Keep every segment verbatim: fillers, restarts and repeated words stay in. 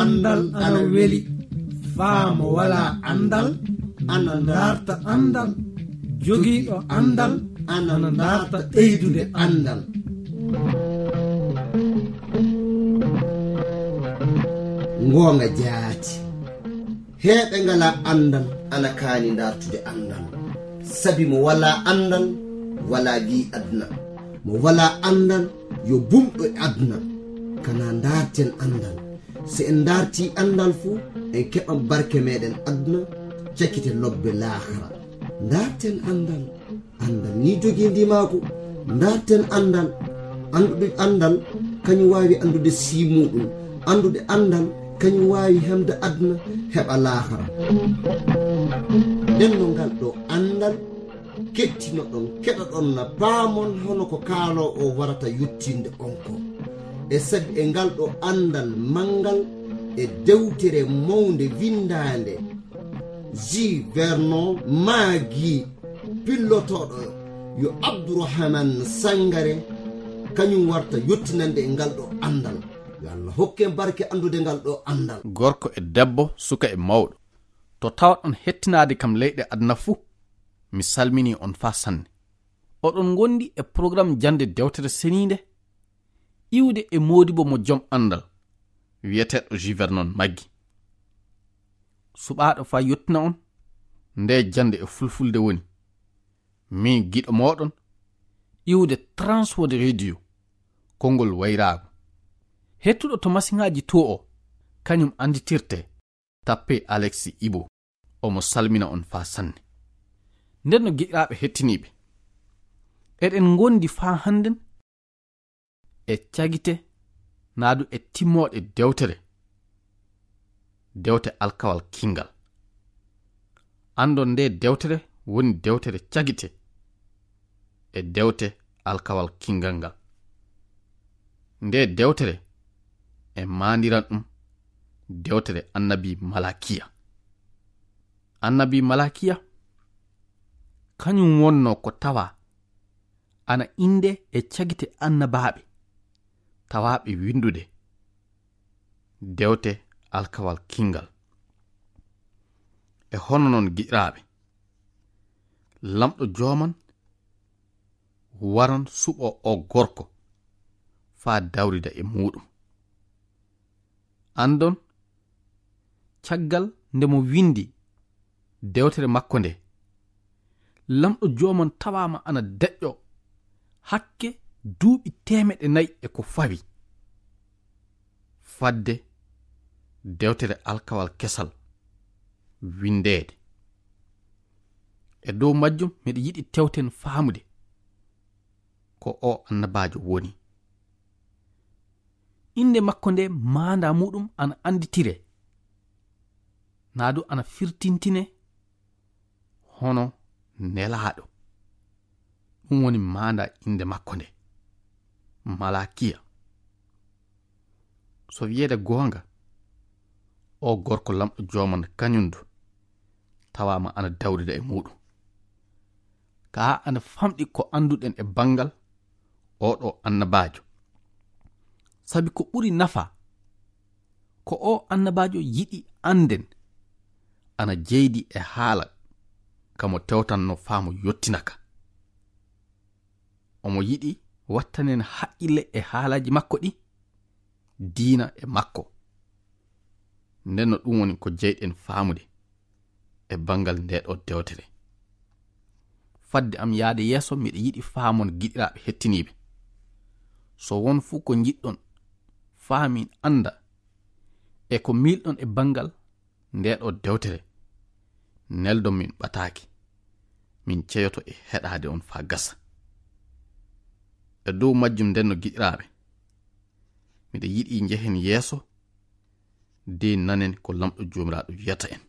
andal ana weli faamo wala andal ana darta andal jogiiɗo andal ana darta ɓeydude andal. Ngoonga jaati heɓe ngala andal ana kaani dartude andal, sabi mo wala andal wala gi adna, mo wala andal yo bumɗo e adna. Kana darten andal, se en darti andal fu en keɓan barke meɗen adna, cakkite lobbe lahara. Darten andal, andal ni jogindi maako. Darten andal, andude andal kañum wawi andude simuɗum, andude andal kañum wawi hemde adna heɓa lahara. nden no ngal ɗo andal kettino ɗon keɗa ɗon na baamon hono ko kaalo o warata yuttinde on ko, e sabi e ngal ɗo andal mangal e dewtere mawde windande J Vernon Maagi pillotoɗo yo Abdourahmane Sangare, kañum warta yottinande e ngal ɗo andal. Yo Allah hokke barke andude ngal ɗo andal. Gorko e debbo, suka e mawɗo, to tawɗon hettinade kam leyɗe adna fuu, mi salmini on fa sanne. Oɗon gondi e programme jande dewtere seninde iwde e modibo mo jom andal wiyeteɗo J Vernon Maggi. Suɓaɗo fa yottina on nde jande e fulfulde woni min giɗo moɗon iwde Transworld Radio kongol wayrago. Hettuɗo to masiŋaji to o kañum anditirte tappe Alexi Ibo, omo salmina on fa sanne. Nden no giɗiraɓe hettiniɓe, eɗen gondi fa handen e cagite naadu e timmoɗe dewtere dewte alkawal kingal. Andon nde dewtere woni dewtere cagite e dewte alkawal kingal ngal. Nde dewtere e mandiran ɗum dewtere annabi Malakiya. Annabi Malakiya kañum wonno ko tawa ana inde e cagite annabaɓe tawaɓe windude dewte alkawal kingal. E hono non giɗiraɓe, lamɗo joman waran suɓo o gorko fa dawrida e muɗum. Andon caggal nde mo windi dewtere makko nde, lamɗo joman tawama ana deƴƴo hakke duuɓi temeɗe nayi e ko fawi fadde dewtere alkawal kesal windeede. E dow majjum miɗa yiɗi tewten faamude ko o annabajo woni. Inde makko nde manda muɗum ana anditire, naadu ana firtintine hono nelaɗo. Ɗum woni manda inde makko nde Malakiya. So wiyeede goonga, o gorko lamɗo joman kañundu tawama ana dawrida e muɗum. Ka ana famɗi ko anduɗen e bangal oɗo annabajo, sabi ko ɓuri nafa ko o annabajo yiɗi anden ana jeydi e haala kamo tewtanno faamo yottinaka. Omo yiɗi wattanen haqqille e haalaji makko ɗi diina e makko. Nden no ɗum woni ko jeyɗen faamude e bangal ndeɗo dewtere. Fadde am yaade yeeso, miɗa yiɗi faamon giɗiraɓe hettiniɓe, so won fuu ko jiɗɗon faamin anda e ko milɗon e bangal ndeɗo dewtere, neldon min ɓataaki, min ceyoto e heɗade on fa gasa. E dow majjum nden no giɗiraɓe, miɗa yiɗi njehen yeeso de nanen ko lamɗo jomiraɗo wiyata en.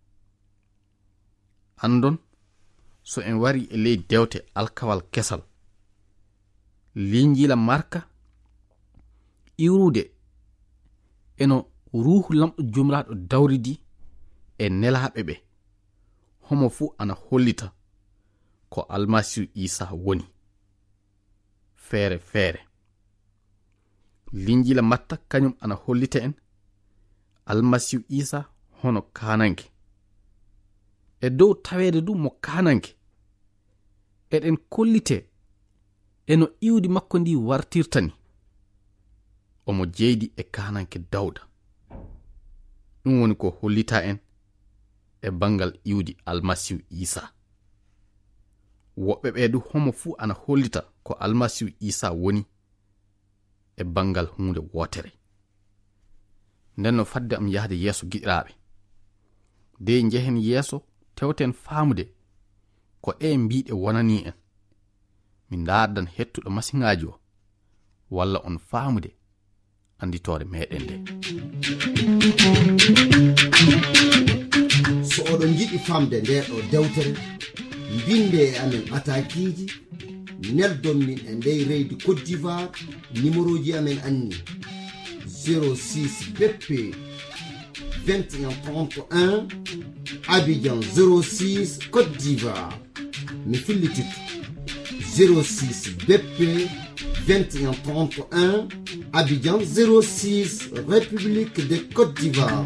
Andon so en wari e ley dewte alkawal kesal, linjila marka iwrude eno ruhu lamɗo jomiraɗo dawridi e nelaɓe ɓe, homo fu ana hollita ko almasihu Isa woni feere feere. Linjila matta kañum ana hollita en almasihu isa hono kananke e dow tawede du mo kananke eɗen kollite eno iwdi makko ndi wartirtani omo jeydi e kananke dawda ɗum woni ko hollita en e bangal iwdi almasihu isa woɓɓe ɓe du homo fuu ana hollita ko almasihu isa woni e bangal hunde wotere nden no fadde am yahde yeeso giɗiraɓe de njehen yeeso tewten faamude ko ɗe mbiɗe wonani en min dardan hettuɗo masiŋaji o walla on faamude anditore meɗen nde. So oɗon jiɗi famde nde ɗo dewtere binde e amen atakiji neldon min e ndey reydi Côte d'Ivoire numéro ji amen anni zéro six B P vingt et un trente et un Abidjan zéro six Côte d'Ivoire mi fillitito zéro six B P vingt et un trente et un Abidjan zéro six République de Côte d'Ivoire.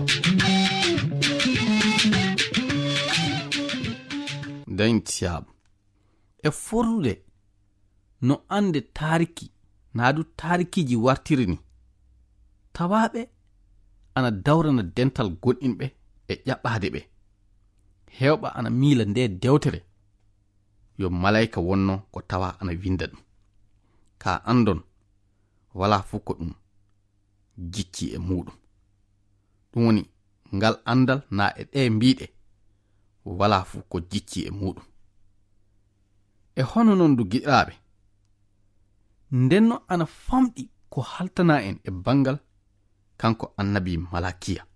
dañtiyaaɓe e forrude no ande tariki naadu tarikiji wartiri ni tawaɓe ana dawrana dental gonɗinɓe e ƴaɓɓade ɓe hewɓa ana miila nde dewtere yo malayika wonno ko tawa ana winda ɗum ka andon wala fu ko ɗum jicci e muɗum ɗum woni ngal andal na e ɗe mbiɗe wala fu ko jicci e muɗum e hono non du giɗiraɓe ndenno ana famɗi ko haltana en e bangal kanko annabi Malakiya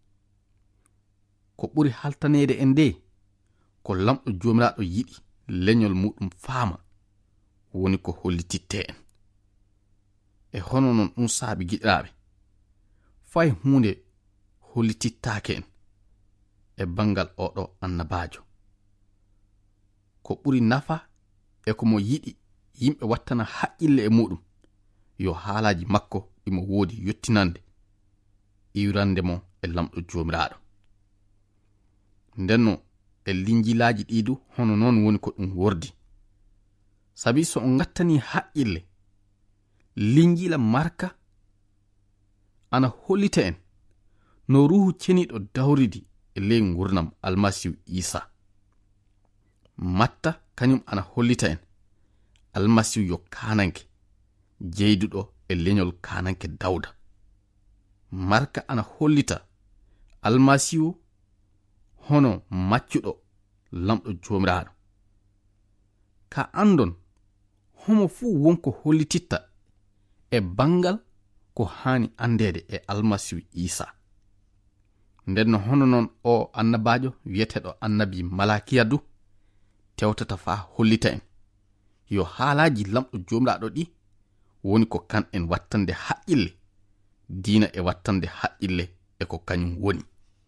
ko ɓuri haltanede en nde ko lamɗo jomiraɗo yiɗi leñol muɗum faama woni ko hollititte en e hono non ɗum saabi giɗiraɓe fay hunde hollitittake en e bangal oɗo annabajo ko ɓuri nafa e ko mo yiɗi yimɓe wattana haqqille e muɗum yo haalaji makko ɗimo woodi yottinande iwrande mo e lamɗo jomiraɗo ndenno e linjilaji ɗidu hono non woni ko ɗum wordi sabi so on gattani haqqille linjila Marka ana hollita en no ruhu ceniɗo dawridi e ley gurnam almasihu isa Matta kañum ana hollita en almasihu yo kananke jeyduɗo e leñol kananke Dawda. Marka ana hollita almasihu hono maccuɗo lamɗo jomiraɗo ka andon homo fuu wonko hollititta e bangal ko hani andede e almasihu isa ndenno hono non o annabajo wiyeteɗo annabi Malakiya du tewtata fa hollita en yo haalaji lamɗo jomiraɗo ɗi woni ko kan en wattande haqqille diina e wattande haqqille e ko kañum woni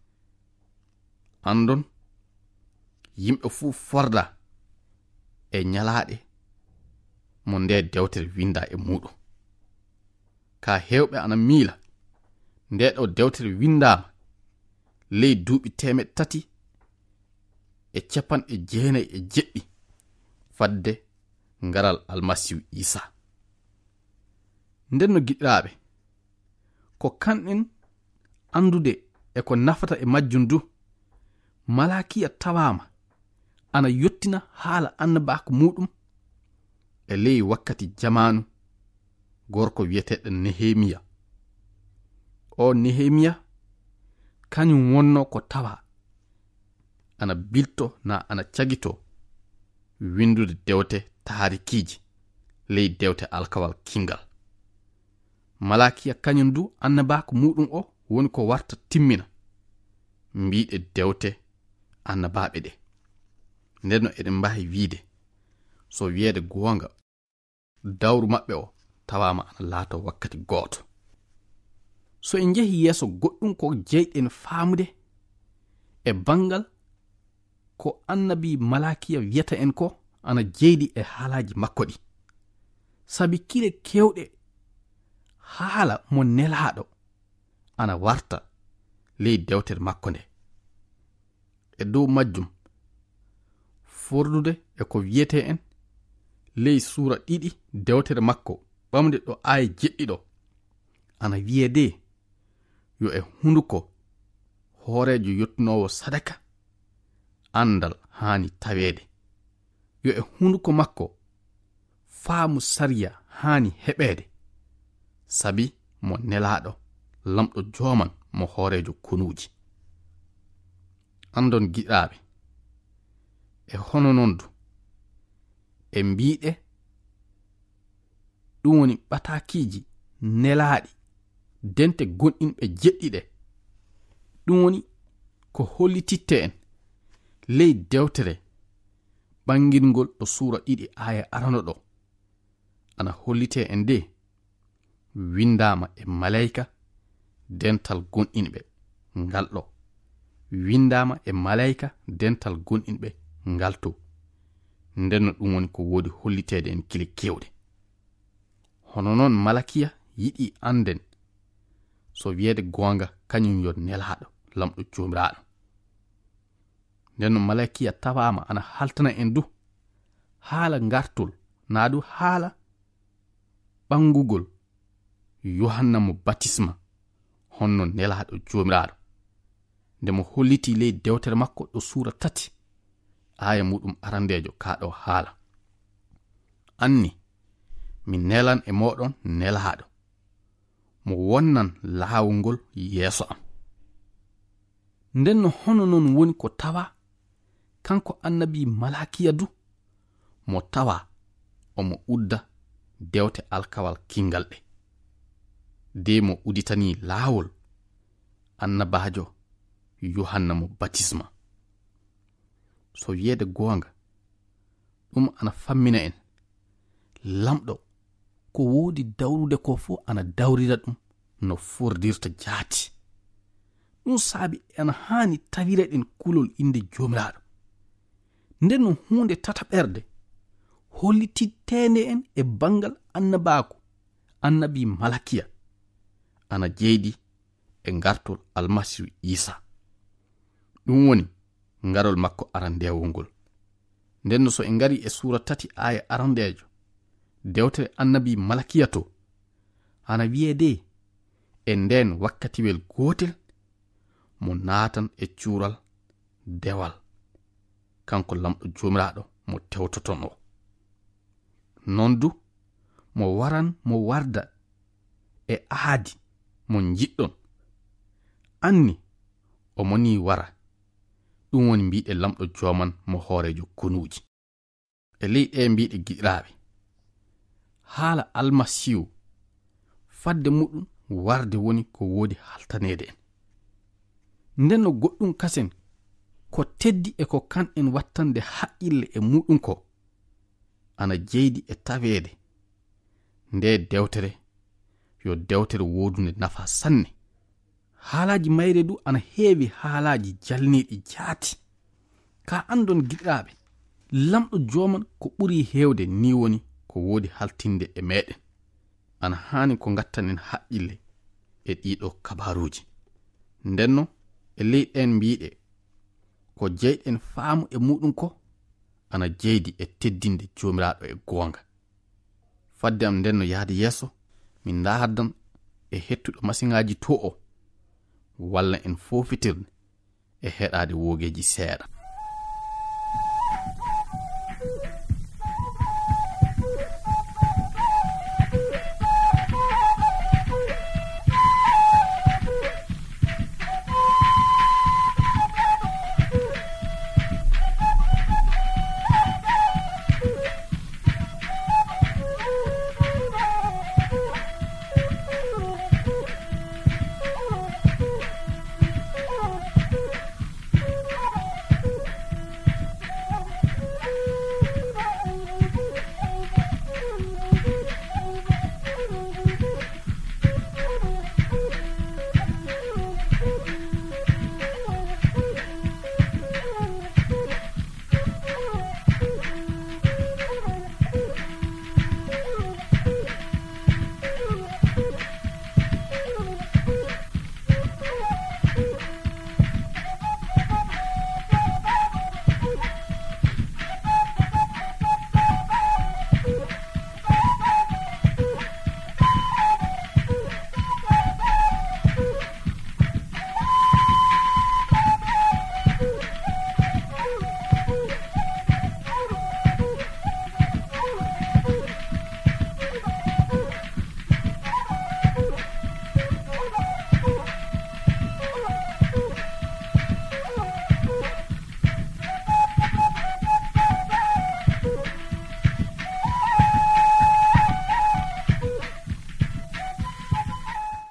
andon yimɓe fuu forda e nyalaɗe mo nde dewtere winda e muɗum ka hewɓe ana miila nde ɗo dewtere windama ley duuɓi temeɗɗe tati e capan e jeenayi e jeɗɗi fadde ngaral almasihu isa nden no giɗiraɓe ko kanɗen andude e ko nafata e majjum du Malakiya tawama ana yottina haala annabako muɗum e ley wakkati jamanu gorko wiyeteɗo Nehemiya o Nehemiya kañum wonno ko tawa ana bilto na ana cagito windude dewte taarikiji ley dewte alkawal kingal Malakiya kañum du annabako muɗum o woni ko warta timmina mbiɗe dewte annabaɓe ɗe ndenno eɗen mbawi wiide so wiyeede goonga dawru maɓɓe o tawama ana laato wakkati gooto so en jehi yeeso goɗɗum ko jeyɗen faamude e bangal ko annabi Malakiya wiyata en ko ana jeydi e haalaji makko ɗi sabi kile kewɗe haala mo nelaɗo ana warta ley dewtere makko nde. E dow majjum fordude e ko wiyete en ley suura ɗiɗi dewtere makko ɓamde ɗo aya jeɗɗiɗo ana wiyede yo e hunduko hoorejo yottunowo sadaka andal hani tawede, yo e hunduko makko faamu sariya hani heɓede, sabi mo nelaɗo lamɗo joman mo hoorejo kunuji. Andon giɗaɓe, e hono nondu e mbiɗe ɗum woni ɓatakiji nelaɗi dente gonɗinɓe jeɗɗiɗe, ɗum woni ko hollititte en ley dewtere ɓangirgol ɗo suura ɗiɗi aya arano ɗo ana hollite en de windama e malayika dental gonɗinɓe ngal ɗo, windama e malayika dental gonɗinɓe ngal to. Ndenno ɗum woni ko wodi hollitede en kile kewɗe. Hono noon Malakiya yiɗi anden so wiyede gonga kañum yo nelaɗo lamɗo jomiraɗo. Ndenno Malakiya tawama ana haltana en du haala ngartol na du haala ɓangugol Yohanna mo batisma honno nelaɗo jomiraɗo, nde mo holliti ley dewtere makko ɗo suura tati aya muɗum arandejo kaɗo haala: anni mi nelan e moɗon nelaɗo mo wonnan laawol ngol yeeso am. Ndenno hono non woni ko tawa kanko annabi Malakiya du mo tawa omo udda dewte alkawal kingal ɗe de mo uditani laawol annabajo Yohanna mo batisma. So wiyede gonga ɗum ana fammina en lamɗo ko wodi dawrude ko fu ana dawrira ɗum no fordirta jaati. Ɗum saabi ana hani tawire ɗen kulol inde jomiraɗo. Nden no hunde tata ɓerde hollititende en e bangal annabako annabi Malakiya ana jeydi e ngartol almasihu Isa, ɗum woni ngarol makko arandewol ngol. Nden so en ngari e suura tati aya arandejo dewtere annabi Malakiya to ana wiyede e nden wakkatiwel gotel mo naatan e cuural dewal kanko lamɗo jomiraɗo mo tewtoton o. Non du mo waran mo warda e aadi mo jiɗɗon, anni o moni wara, ɗum woni mbiɗe lamɗo joman mo hoorejo kunuji. E ley ɗe mbiɗe giɗiraɓe, haala almasihu fadde muɗum warde woni ko wodi haltanede en. Nden no goɗɗum kasen ko teddi e ko kan en wattande haqqille e muɗum ko ana jeydi e tawede nde dewtere yo dewtere wodunde nafa sanne. Haalaji mayre du ana heewi haalaji jalniɗi jaati. Ka andon giɗiraɓe, lamɗo joman ko ɓuri heewde ni woni ko wodi haltinde e meɗen. Ana hani ko gattanen haqqille e ɗiɗo kabaruji. Ndenno e ley ɗen mbiɗe ko jeyɗen faamu e muɗum ko ana jeydi e teddinde jomiraɗo e gonga. Fadde am ndenno yaade yeeso min dardan e hettuɗo masiŋaji to o walla en fofitirde e heɗade wogeji seeɗa.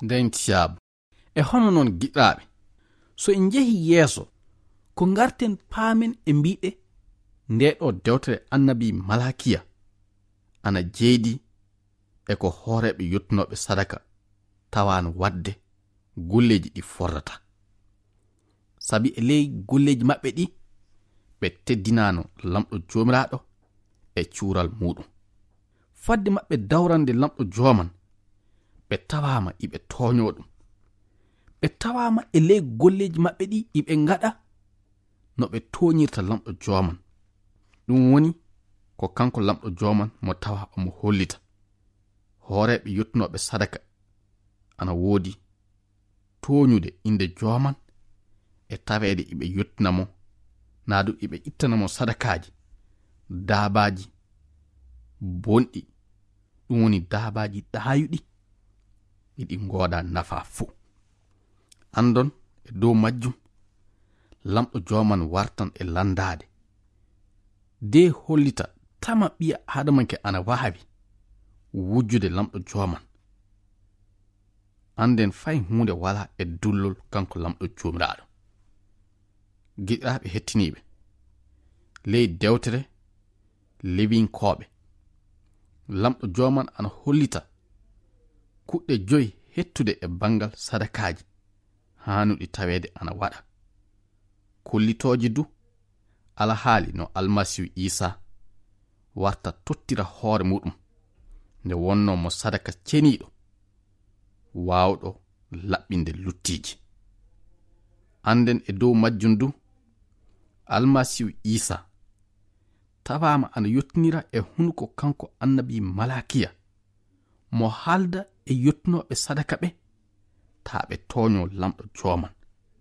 nden tiyaabu e hono noon giɗɗaaɓe, so en njehi yeeso ko ngarten paamen e mbiɗe nde ɗo dewtere annabi Malakiya ana jeydi e ko hooreɓe yottunoɓe sadaka tawano wadde golleji ɗi fordata. Sabi e ley golleji maɓɓe ɗi ɓe teddinano lamɗo jomiraɗo e cuural muɗum. Fadde maɓɓe dawrande lamɗo joman ɓe tawama iɓe toño ɗum. Ɓe tawama e ley golleji maɓɓe ɗi iɓe ngaɗa no ɓe toñirta lamɗo joman. Ɗum woni ko kanko lamɗo joman mo tawa omo hollita hooreɓe yottunoɓe sadaka ana woodi toñude inde joman e taweede iɓe yottinamo naadu iɓe ittanamo sadakaji daabaji bonɗi, ɗum woni daabaji ɗaayuɗi iɗi ngooda nafa fuu. Andon e dow majjum lamɗo joman wartan e landade de hollita tama ɓiya adamanke ana waawi wujjude lamɗo joman. Anden fay hunde wala e dullol kanko lamɗo jomiraɗo. Giɗiraɓe hettiniɓe, ley dewtere lewinkoɓe lamɗo joman ana hollita kuɗɗe joyi hettude e bangal sadakaji hanuɗi tawede ana waɗa. Kollitoji du alahaali no almasihu Isa warta tottira hoore muɗum nde wonno mo sadaka ceniɗo wawɗo laɓɓinde luttiji. Anden e dow majjum du almasihu Isa tawama ana yottinira e hunko kanko annabi Malakiya mo halda e yottunoɓe sadaka ɓe taa ɓe toño lamɗo joman.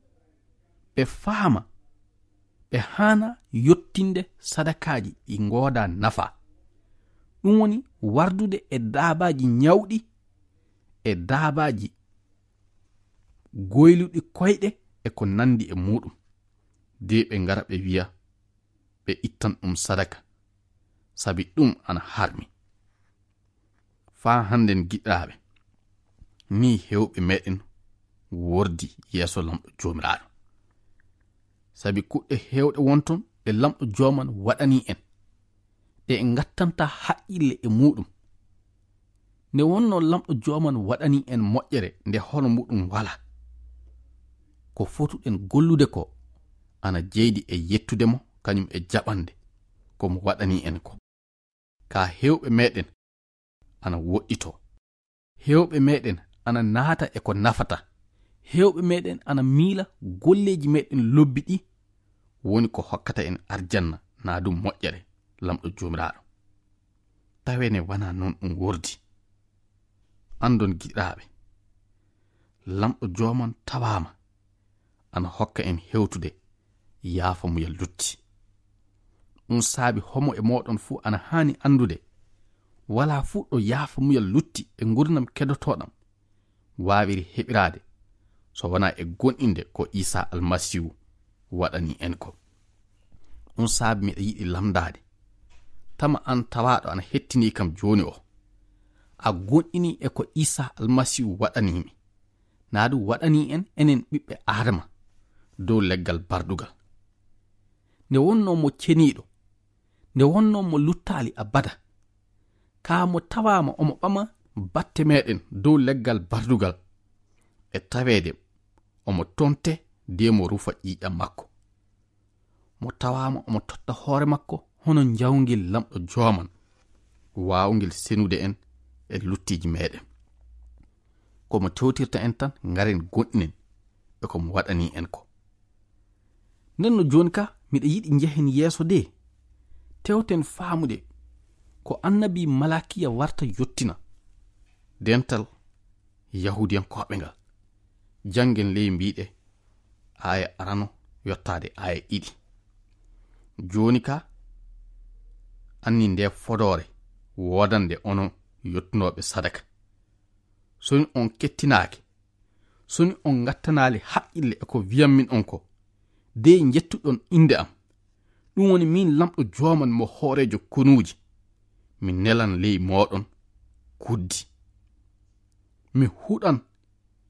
Ɓe faama ɓe hana yottinde sadakaji ɗi ngooda nafa, ɗum woni wardude e daabaji nyawɗi e daabaji goyluɗi koyɗe e ko nandi e muɗum de ɓe ngara ɓe wiya ɓe ittan ɗum sadaka sabi ɗum ana harmi. Faa handen giɗɗaɓe, ni hewɓe meɗen wordi yeeso lamɗo jomiraɗo, sabi kuɗɗe hewɗe wonton ɗe lamɗo joman waɗani en ɗe en gattanta haqqille e muɗum. Nde wonno lamɗo joman waɗani en moƴƴere nde hono muɗum wala, ko fotuɗen gollude ko ana jeydi e yettude mo kañum e jaɓande komo waɗani en ko. Ka hewɓe meɗen ana woɗɗito, hewɓe meɗen ana naata e ko nafata, hewɓe meɗen ana miila golleji meɗen lobbi ɗi woni ko hokkata en arjanna na ɗum moƴƴere lamɗo jomiraɗo. Tawene wana non ɗum wordi. Andon giɗaɓe, lamɗo joman tawama ana hokka en hewtude yaafa muya lutti. Ɗum saabi homo e moɗon fuu ana hani andude wala fuu ɗo yaafa muya lutti e gurdam kedotoɗam wawiri heɓirade so wana e gonɗinde ko Isa almasihu waɗani en ko. Ɗum saabi miɗa yiɗi lamdade tama an tawaɗo ana hettini kam joni o a gonɗini e ko Isa almasihu waɗanimi, na ɗum waɗani en enen ɓiɓɓe adama dow leggal bardugal. Nde wonno mo ceniɗo, nde wonno mo luttali abada, ka mo tawama omo ɓama batte meɗen dow leggal bardugal e tawede omo tonte de mo rufa ƴiƴam makko. Mo tawama omo totta hoore makko hono jawgel lamɗo joman wawgel senude en e luttiji meɗen. Komo tewtirta en tan ngaren gonɗinen e komo waɗani en ko. Nden no joni ka miɗa yiɗi njehen yeeso de tewten faamude ko annabi Malakiya warta yottina dental yahudiyankoɓe ngal. Jangen ley mbiɗe aya arano yottade aya ɗiɗi. Joni ka anni nde fodore wodande ono yottunoɓe sadaka, soni on kettinaake, soni on gattanali haqqille e ko wiyammin on ko de jettuɗon inde am, ɗum woni min lamɗo joman mo hoorejo konuji, mi nelan ley moɗon kuddi, mi huɗan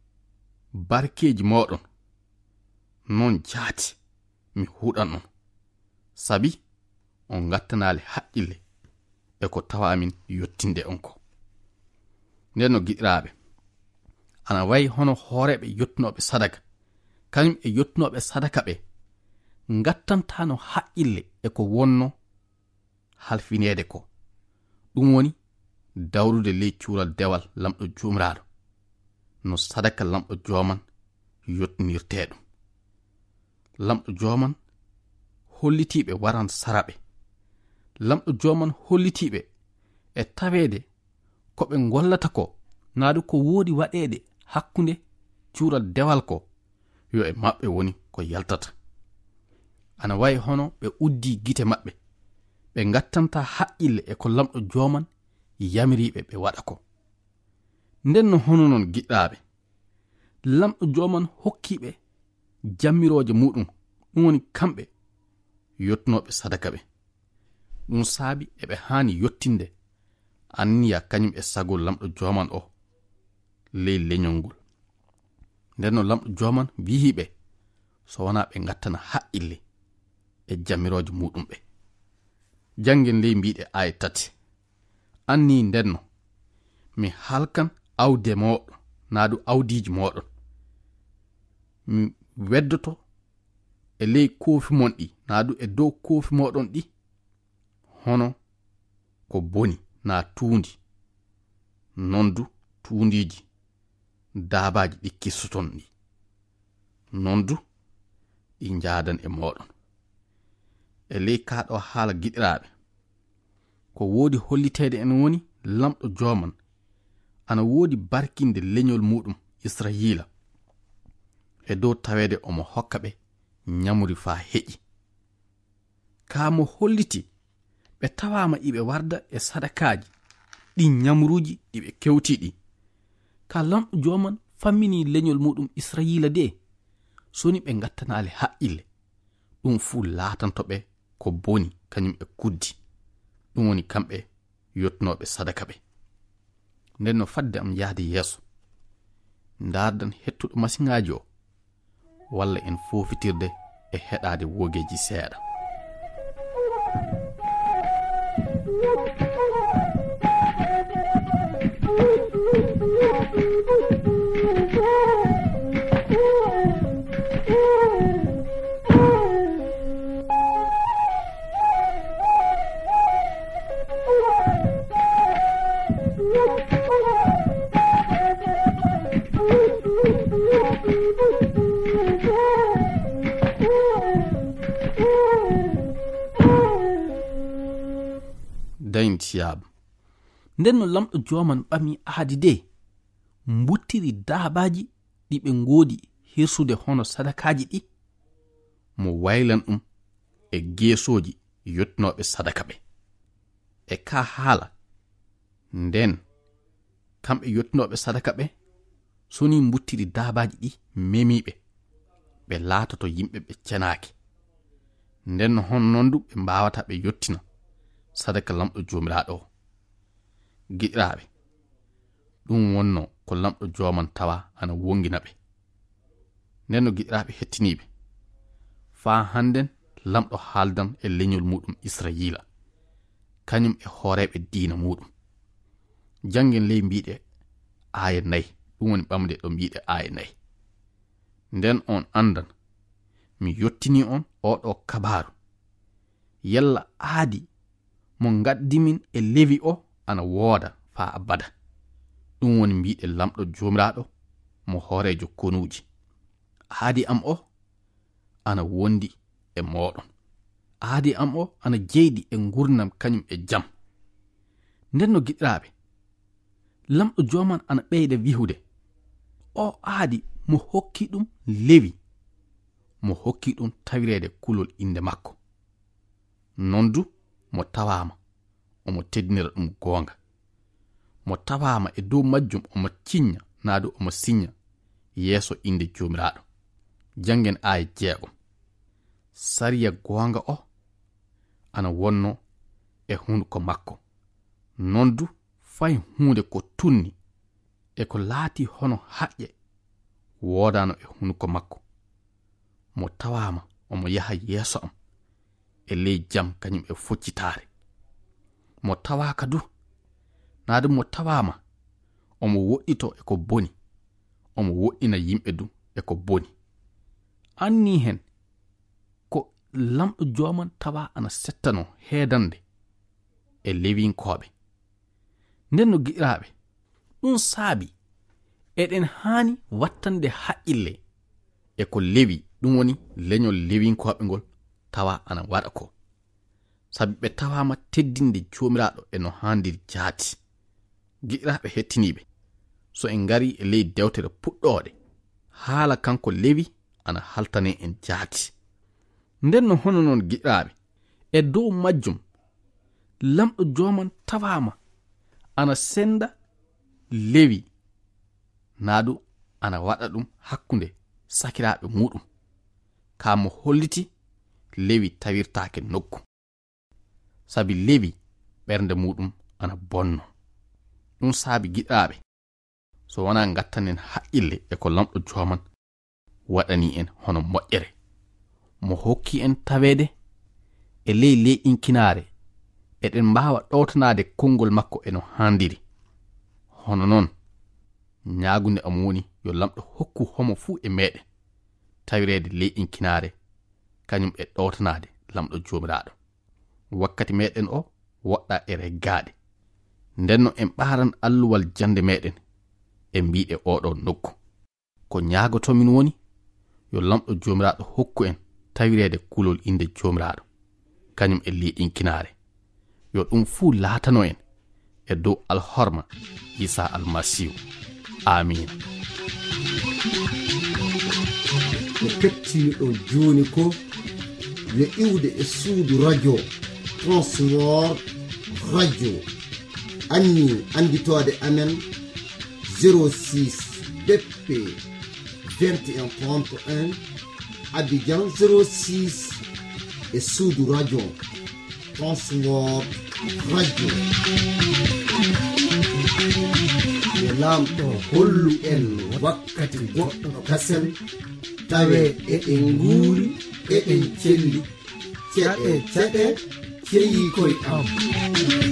barkeji moɗon non jaati mi huɗan on, sabi on gattanali haqqille e ko tawamin yottinde on ko. Nden no giɗiraɓe, ana wayi hono hooreɓe yottunoɓe sadaka, kañum e yottunoɓe sadaka ɓe gattantano haqqille e ko wonno halfinede ko, ɗum woni dawrude ley cuural dewal lamɗo jumraɗo, no sadaka lamɗo joman yottinirteɗum. Lamɗo joman hollitiɓe waran saraɓe, lamɗo joman hollitiɓe e tawede ko ɓe gollata ko naadu ko woodi waɗede hakkunde cuural dewal ko yo e maɓɓe woni ko yaltata. Ana wayi hono ɓe uddi gite maɓɓe, ɓe gattanta haqqille e ko lamɗo joman yamiriɓe ɓe waɗa ko. Nden no hono non giɗɗaɓe, lamɗo joman hokkiɓe jammiroje muɗum, ɗum woni kamɓe yottunoɓe sadaka ɓe. Ɗum saabi eɓe hani yottinde anniya kañum e sagol lamɗo joman o ley leñol ngol. Nden no lamɗo joman wihiɓe so wona ɓe gattana haqqille e jammiroje muɗum ɓe. Jangen ley mbiɗe aya tati, anni ndenno mi halkan awde moɗon naadu awdiji moɗon, mi weddoto e ley koofi mon ɗi naadu e dow koofi moɗon ɗi hono ko boni na tuundi, nondu tuundiji daabaji ɗi kissoton ɗi, nondu ɗi jaadan e moɗon. E ley kaɗo haala giɗiraɓe, ko woodi hollitede en woni lamɗo joman ana woodi barkinde leñol muɗum Israyila e dow tawede omo hokka ɓe nyamuri fa heƴi. Ka mo holliti ɓe tawama iɓe warda e sadakaji ɗi nyamruji ɗiɓe kewtiɗi, ka lamɗo joman fammini leñol muɗum Israyila de, soni ɓe gattanali haqqille, ɗum fu latanto ɓe ko boni kañum e kuddi, ɗum woni kamɓe yottunoɓe sadaka ɓe. Nden no fadde am yahde yeeso, dardan hettuɗo masiŋaji o, walla en fofitirde e heɗade wogeji seeɗa. Daintiyab. Nden no lamɗo joman ɓami aadi de, mbuttiri daabaji ɗi ɓe ngoodi hirsude hono sadakaji ɗi, mo waylan ɗum e geesoji yottunoɓe sadaka ɓe. E ka haala nden kamɓe yottunoɓe sadaka ɓe soni mbuttiri daabaji ɗi memiɓe, ɓe laatoto yimɓe ɓe cenaaki. Nden no hon nondu ɓe mbawata ɓe yottina sadaka lamɗo jomiraɗo o. Giɗiraɓe, ɗum wonno ko lamɗo joman tawa ana wongina ɓe. Nden no giɗiraɓe hettiniɓe, fa handen lamɗo haldan e leñol muɗum Israyila, kañum e hooreɓe diina muɗum. Jangen ley mbiɗe aya nayi, ɗum woni ɓamde ɗo mbiɗe aya nayi. Nden on andan mi yottini on oɗo kabaru, yalla aadi mo gaddimin e lewi o ana wooda fa abada. Ɗum woni mbiɗe lamɗo jomiraɗo mo hoorejo konuji. Aadi am o ana wondi e moɗon, aadi am o ana jeydi e gurnam kañum e jam. Nden no giɗiraɓe, lamɗo joman ana ɓeyda wihude, o aadi mo hokki ɗum lewi, mo hokki ɗum tawirede kulol inde makko. Nondu mo tawama omo teddinira ɗum goonga, mo tawama e dow majjum omo cinña naadu omo siña yeeso inde jomiraɗo. Jangen aya jeegom. Sariya goonga o ana wonno e hunduko makko, nondu fay hunde ko tunni e ko laati hono haƴƴe wodano e hunuko makko mo tawama omo yaha yeso am e ley jam kanyum e foccitare mo tawaka du naade mo tawama omo woɗɗito e ko boni omo woɗɗina yimɓe du e ko boni anni hen ko lamɗo joman tawa ana settano heedande e lewinkoɓe nden no giɗiraɓe ɗum saabi eɗen haani wattande haqqille e ko lewi ɗum woni leñol lewinkoɓe ngol tawa ana waɗa ko sabi ɓe tawama teddinde jomiraɗo e no handiri jaati giɗiraɓe hettiniɓe so en ngari e ley dewtere puɗɗoɗe haala kanko lewi ana haltane en jaati nden no hono noon giɗiraɓe e dow majjum lamɗo joman tawama ana senda lewi naadu ana waɗa ɗum hakkunde sakiraɓe muɗum ka mo holliti lewi tawirtake nokku sabi lewi ɓernde muɗum ana bonno ɗum saabi giɗaɓe so wona gattanen haqqille e ko lamɗo joman waɗani en hono moƴƴere mo hokki en tawede e ley leyɗinkinare eɗen mbawa ɗowtanade konngol makko eno handiri hono noon ñaagunde am woni yo lamɗo hokku homo fuu e meɗen tawirede leyɗinkinare kañum e ɗowtanade lamɗo jomiraɗo wakkati meɗen o woɗɗa e reggaɗe ndenno en ɓaran alluwal jande meɗen e mbiɗe oɗo nokku ko ñaagotomin woni yo lamɗo jomiraɗo hokku en tawirede kulol inde jomiraɗo kañum e leyɗinkinare yo ɗum fuu laatano en e dow alhorma Isa almasihu amina ko kettiniɗo joni ko yo iwde e suudu radio Transworld radio anni anditode amen zéro six B P vingt et un trente et un Abidjan zéro six e suudu radio Transworld radio yo lamɗo hollu en wakkati goɗɗo kasen tawe eɗen nguuri eɗen celli ceɗe ceɗe ceyi koye am